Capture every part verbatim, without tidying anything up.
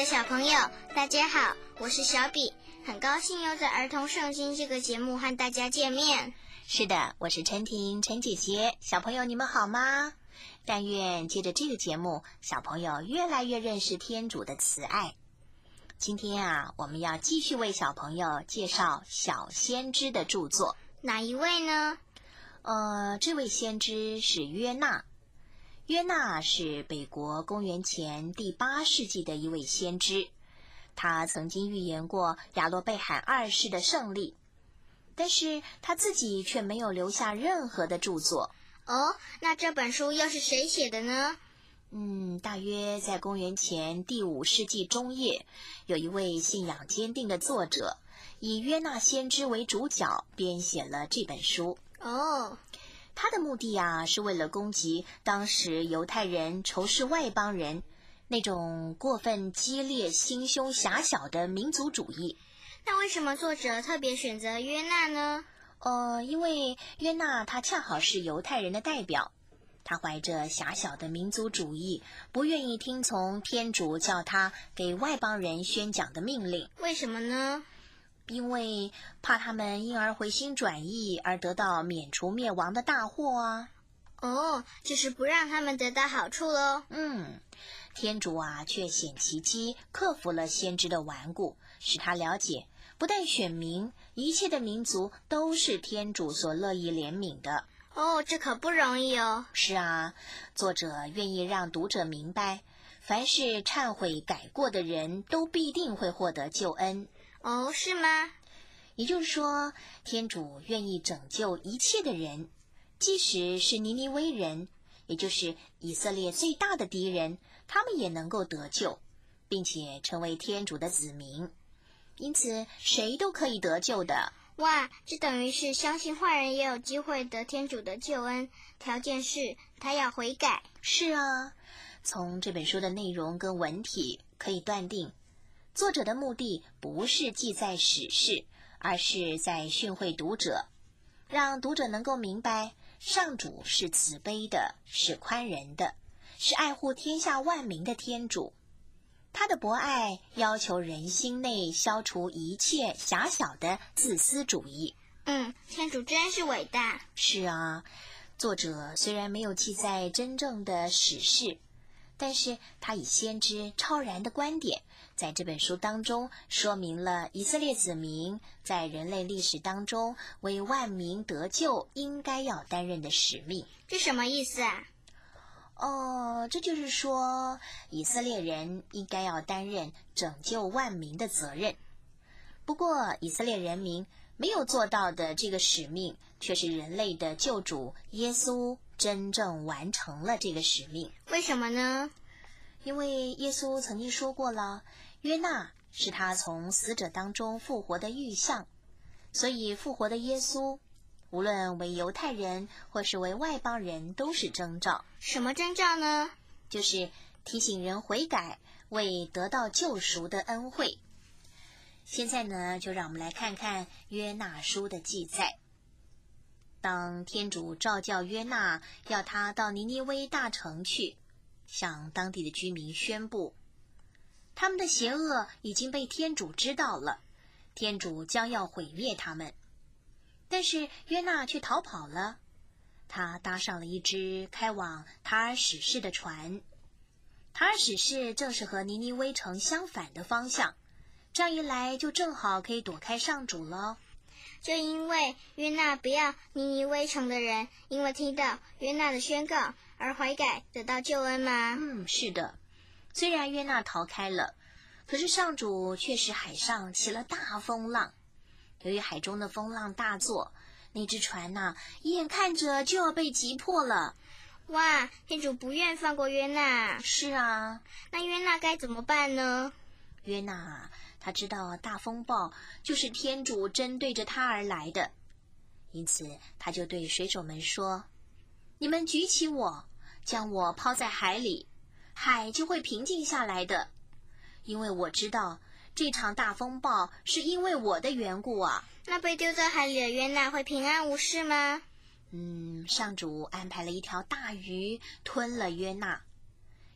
的小朋友，大家好，我是小比，很高兴又在儿童圣经这个节目和大家见面。 是的，我是陈婷，陈姐姐。小朋友你们好吗？但愿借着这个节目，小朋友越来越认识天主的慈爱。今天啊，我们要继续为小朋友介绍小先知的著作。 哪一位呢？ 呃，这位先知是约纳。约纳是北国公元前第八世纪的一位先知，他曾经预言过亚罗贝罕二世的胜利，但是他自己却没有留下任何的著作。 哦，那这本书又是谁写的呢？ 嗯，大约在公元前第五世纪中叶，有一位信仰坚定的作者，以约纳先知为主角，编写了这本书。 哦， 他的目的啊，是为了攻击当时犹太人仇视外邦人那种过分激烈、心胸狭小的民族主义。 那为什么作者特别选择约纳呢？ 呃，因为约纳他恰好是犹太人的代表，他怀着狭小的民族主义，不愿意听从天主叫他给外邦人宣讲的命令。 为什么呢？ 因为怕他们因而回心转意而得到免除灭亡的大祸啊。 哦，就是不让他们得到好处咯。 嗯，天主啊却显奇迹，克服了先知的顽固，使他了解不但选民，一切的民族都是天主所乐意怜悯的。 哦，这可不容易哦。 是啊，作者愿意让读者明白，凡是忏悔改过的人都必定会获得救恩。 哦，是吗？ 也就是说，天主愿意拯救一切的人，即使是尼尼微人，也就是以色列最大的敌人，他们也能够得救，并且成为天主的子民。因此，谁都可以得救的。 哇，这等于是相信坏人也有机会得天主的救恩，条件是他要悔改。 是啊，从这本书的内容跟文体可以断定，作者的目的不是记载史事，而是在训诲读者，让读者能够明白上主是慈悲的，是宽仁的，是爱护天下万民的天主。他的博爱要求人心内消除一切狭小的自私主义。 嗯，天主真是伟大。 是啊，作者虽然没有记载真正的史事，但是他以先知超然的观点，在这本书当中说明了以色列子民在人类历史当中为万民得救应该要担任的使命。 这什么意思啊？ 哦，这就是说，以色列人应该要担任拯救万民的责任。不过，以色列人民没有做到的这个使命，却是人类的救主耶稣真正完成了这个使命。 为什么呢？ 因为耶稣曾经说过了，约纳是他从死者当中复活的预象，所以复活的耶稣无论为犹太人或是为外邦人都是征兆。 什么征兆呢？ 就是提醒人悔改，为得到救赎的恩惠。现在呢，就让我们来看看约纳书的记载。当天主召叫约纳，要他到尼尼微大城去，向当地的居民宣布，他们的邪恶已经被天主知道了，天主将要毁灭他们。但是约纳却逃跑了，他搭上了一只开往塔尔史士的船。塔尔史士正是和尼尼微城相反的方向，这样一来就正好可以躲开上主了。 就因为约纳不要尼尼微城的人因为听到约纳的宣告而悔改得到救恩吗？ 嗯，是的。虽然约纳逃开了，可是上主却使海上起了大风浪。由于海中的风浪大作，那只船呐、啊，眼看着就要被击破了。 哇，天主不愿放过约纳。 是啊。 那约纳该怎么办呢？ 约纳他知道大风暴就是天主针对着他而来的，因此他就对水手们说，你们举起我，将我抛在海里，海就会平静下来的，因为我知道这场大风暴是因为我的缘故啊。 那被丢在海里的约纳会平安无事吗？ 嗯，上主安排了一条大鱼吞了约纳。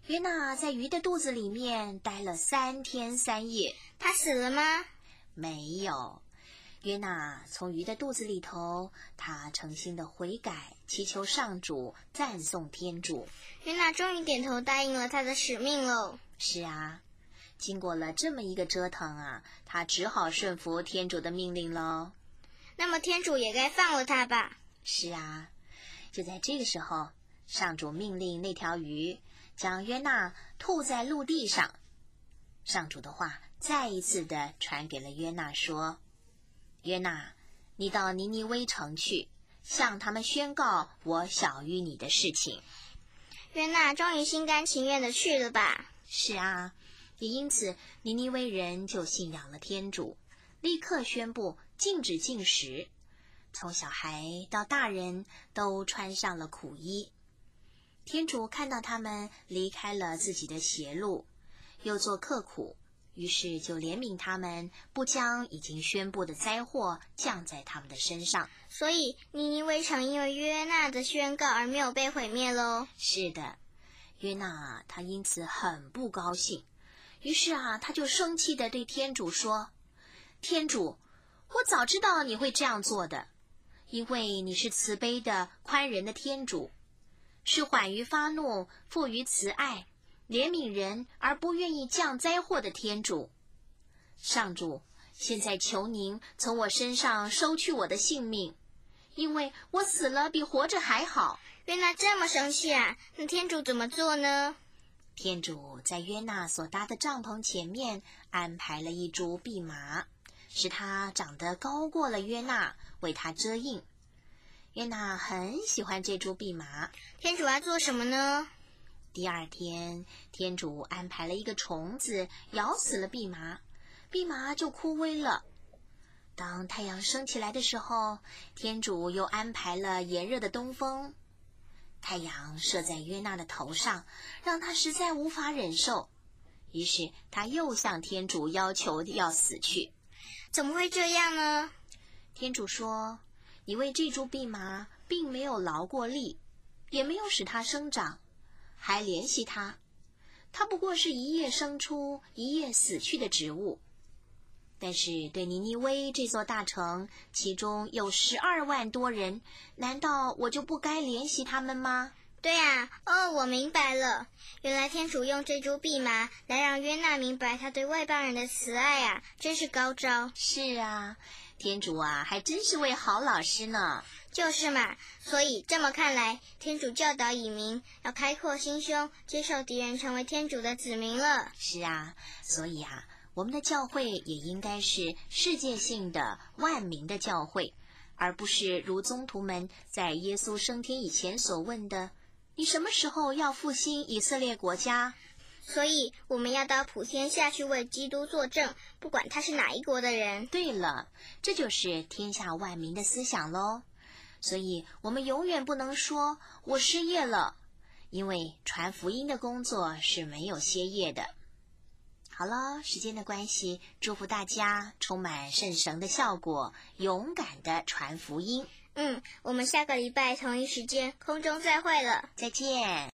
约纳在鱼的肚子里面待了三天三夜。 他死了吗？ 没有。约纳从鱼的肚子里头，他诚心的悔改，祈求上主，赞颂天主。 约纳终于点头答应了他的使命喽。 是啊，经过了这么一个折腾啊，他只好顺服天主的命令喽。 那么天主也该放了他吧？ 是啊，就在这个时候，上主命令那条鱼将约纳吐在陆地上。上主的话再一次的传给了约纳说，约纳，你到尼尼微城去，向他们宣告我小于你的事情。 约纳终于心甘情愿的去了吧？ 是啊，也因此尼尼微人就信仰了天主，立刻宣布禁止进食，从小孩到大人都穿上了苦衣。天主看到他们离开了自己的邪路，又做刻苦，于是就怜悯他们，不将已经宣布的灾祸降在他们的身上。 所以尼尼微城因为约纳的宣告而没有被毁灭喽？ 是的，约纳他因此很不高兴，于是啊，他就生气地对天主说，天主，我早知道你会这样做的，因为你是慈悲的宽仁的天主，是缓于发怒，富于慈爱，怜悯人而不愿意降灾祸的天主。上主，现在求您从我身上收去我的性命，因为我死了比活着还好。 约纳这么生气啊，那天主怎么做呢？ 天主在约纳所搭的帐篷前面安排了一株蓖麻，使它长得高过了约纳，为他遮荫。约纳很喜欢这株蓖麻。 天主要做什么呢？ 第二天，天主安排了一个虫子咬死了蓖麻，蓖麻就枯萎了。当太阳升起来的时候，天主又安排了炎热的东风，太阳射在约纳的头上，让他实在无法忍受，于是他又向天主要求要死去。 怎么会这样呢？ 天主说，你为这株蓖麻并没有劳过力，也没有使它生长，还怜惜它，它不过是一夜生出一夜死去的植物。但是对尼尼微这座大城，其中有十二万多人，难道我就不该怜惜他们吗？ 对啊，哦，我明白了，原来天主用这株蓖麻来让约纳明白他对外邦人的慈爱啊，真是高招。 是啊，天主啊，还真是位好老师呢。 就是嘛，所以这么看来，天主教导以民要开阔心胸，接受敌人成为天主的子民了。 是啊，所以啊，我们的教会也应该是世界性的万民的教会，而不是如宗徒们在耶稣升天以前所问的，你什么时候要复兴以色列国家？ 所以我们要到普天下去为基督作证，不管他是哪一国的人。 对了，这就是天下万民的思想咯。所以我们永远不能说我失业了，因为传福音的工作是没有歇业的。好了，时间的关系，祝福大家充满圣神的效果，勇敢的传福音。 嗯，我们下个礼拜同一时间空中再会了， 再见。